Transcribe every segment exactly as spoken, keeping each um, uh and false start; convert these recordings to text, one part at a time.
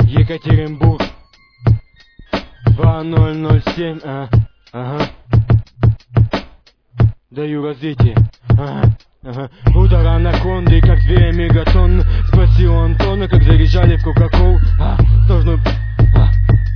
Екатеринбург, два ноль ноль семь, а, ага. Даю развитие, ага, ага. Удар анаконды, как две мегатонны. Спросил Антона, как заряжали в Кока-Колу. А, сложную, а.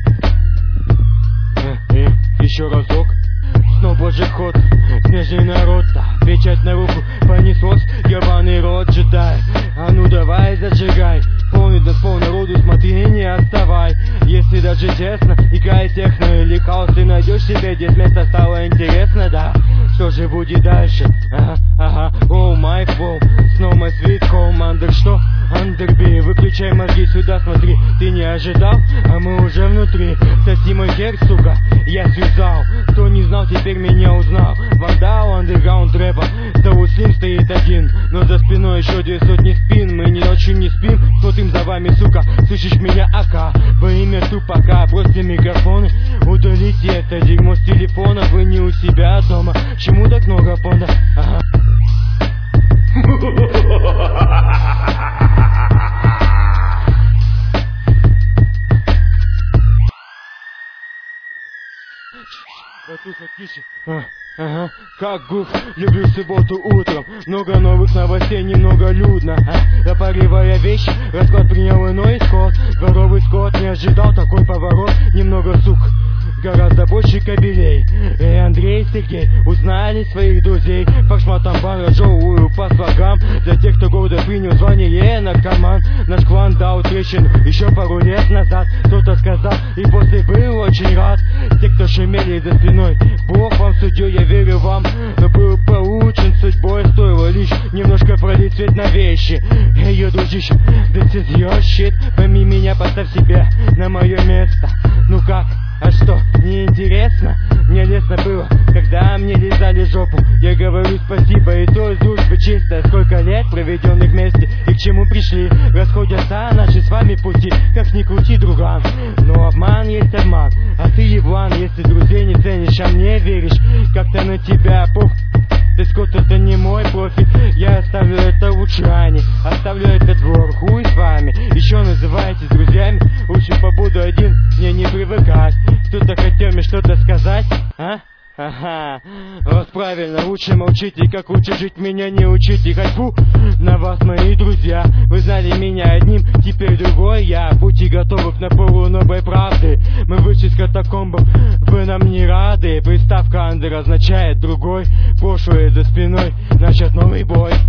А, и еще разок. Снова божий ход, снежный народ, да, печать на руку понеслось, ебаный рот джедай. А ну давай зажигай, полный танцпол народу, смотри, не отставай. Если даже честно, играй техно или хаос, ты найдешь себе, здесь место стало интересно, да. Что же будет дальше? Ага, ага, оу май флоу, снова мой sweet home, under что? Андерби, выключай мозги сюда, смотри, ты не ожидал, а мы уже внутри. Соси мой хер, сука, я связал, кто не знал, теперь меня узнал. Вандал, андерграунд рэпа, зовут Слим, стоит один, но за спиной еще две сотни спин. Мы не ночью не спим, смотрим за вами, сука, слышишь меня, ака? Во имя тупака, бросьте микрофоны, удалите это дерьмо с телефона. Вы не у себя дома, чему так много понда? Ага. Батуха, тише. А, ага, как гуф, люблю субботу утром. Много новых новостей, немного людно. А, запаривая вещи, расклад принял иной исход. Дворовый скот не ожидал такой поворот. Немного сук, гораздо больше кабелей. И Андрей, Сергей узнали своих друзей. По шматам бан разжевываю по слогам. За тех, кто года принял звание наркоман. Наш клан дал трещину еще пару лет назад. Кто-то сказал и после был очень рад. Те, кто шумели за спиной, Бог вам судья, я верю вам. Но был получен судьбой, стоило лишь немножко пролить свет на вещи. Эй, yo, дружище, this is your shit. Пойми меня, поставь себя на мое место. Ну как? А что, не интересно? Мне лестно было, когда мне лизали жопу. Я говорю спасибо, и то из дружбы чисто. Сколько лет проведенных вместе, и к чему пришли? Расходятся наши с вами пути, как ни крути, друган. Но обман есть обман, а ты еблан. Если друзей не ценишь, а мне веришь, как-то на тебя пух. Ты скот, это не мой профиль, я оставлю это лучше ранее. Оставлю этот двор, хуй с вами. Еще называетесь друзьями, лучше побуду один, мне не привыкать. Кто-то хотел мне что-то сказать, а? Ага, вот правильно, лучше молчите, как лучше жить меня не учите. Ходьбу на вас, мои друзья, вы знали меня одним, теперь другой я. Будьте готовы к напору новой правды, мы вышли из катакомбов, вы нам не рады. Приставка андер означает другой, прошлое за спиной, начат новый бой.